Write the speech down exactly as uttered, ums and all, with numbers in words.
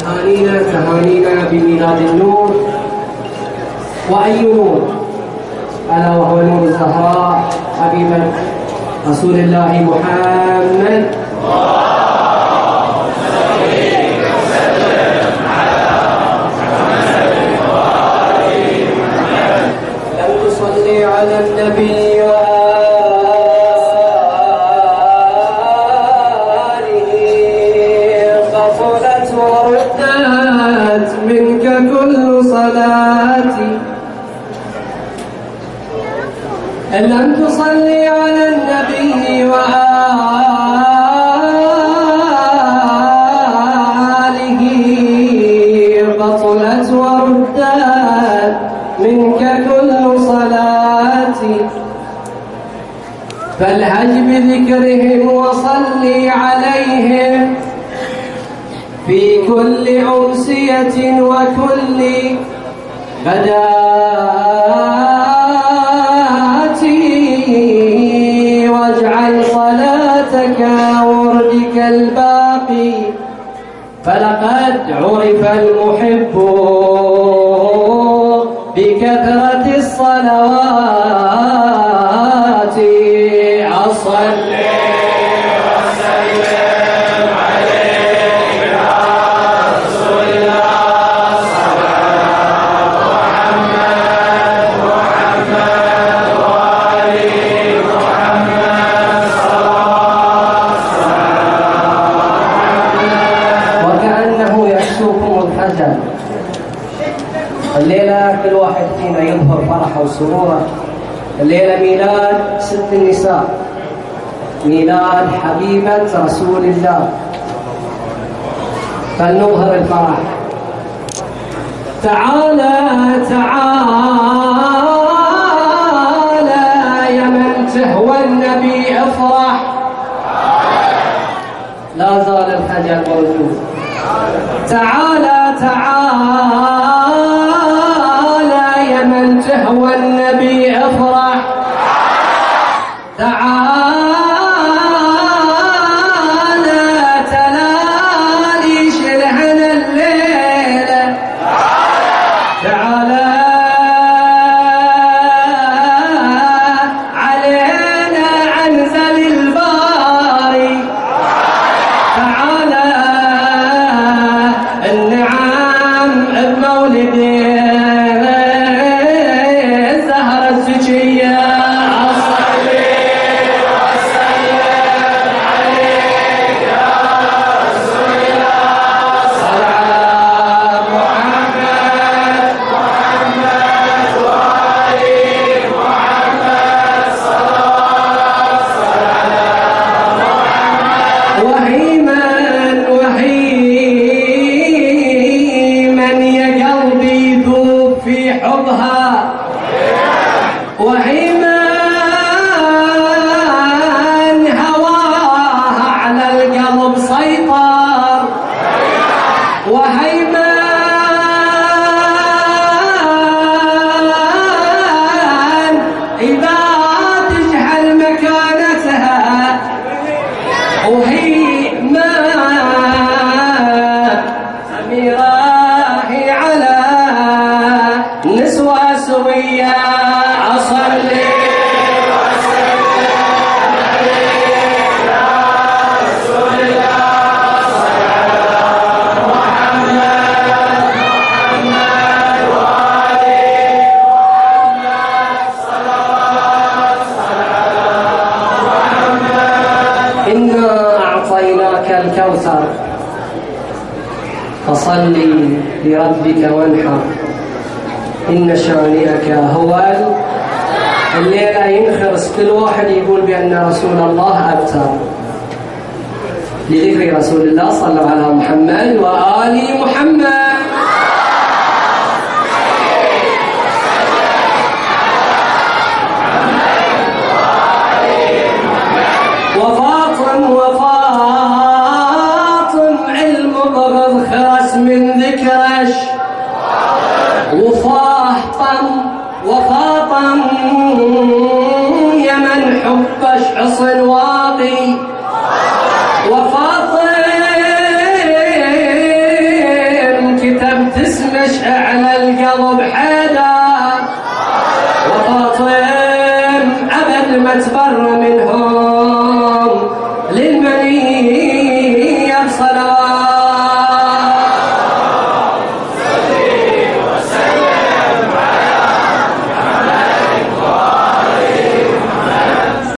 تهانينا تهانينا بميلاد النور. وأي نور؟ ألا وهو نور الزهراء حبيبة رسول الله محمد. لم تصلي على النبي وآله غفلت وردت منك كل صلاتي. إن لم تصلي على النبي وآله بطلت وردت منك كل صلاتي. فالهج بذكرهم وصلي عليهم في كل أمسية وكل غداتي، واجعل صلاتك وردك الباقي، فلقد عرف المحب بكثرة الصلوات. أصلي وسلم عليك يا رسول الله، صلاة محمد محمد وآل محمد، صلاة محمد. وكأنه يكسوكم الخجل. الليلة كل واحد فينا يظهر فرحه وسروره. الليلة ميلاد ست النساء، ميلاد حبيبة رسول الله، فلنظهر الفرح. تعالى تعالى يا من تهوى النبي افرح. لا زال الخجل موجود. تعالى تعالى يا من تهوى النبي افرح. تعالى تلالي شلهنا الليلة. تعالى علينا عنزل الباري. تعالى النعم بمولد الزهرة الزكية. أصلي وسلم عليك يا رسول الله، صلاة محمد محمد وآل محمد، صلاة صلاة محمد. وهيما وهيما يا قلبي ذوب في حبها. وهيما هواها على القلب سيطر. وهيما إذا تجهل مكانتها. وهي ما أميرة هي على نسوة سوية. أصلي وسلم عليك يا رسول الله، صلاة محمد محمد وآل محمد، صلاة صلاة محمد. إنا أعطيناك الكوثر فصلي لربك وانحر، إن شانئك هو. الليلة ينخرس كل واحد يقول بأن رسول الله أبتر. لذكر رسول الله صلوا على محمد وآل محمد. وفاطم وفاطم علم بغض خرس من ذكرش. وفاطم وفاطم يا من حبش حصن واقي. وفاطم كتبت اسمك على القلب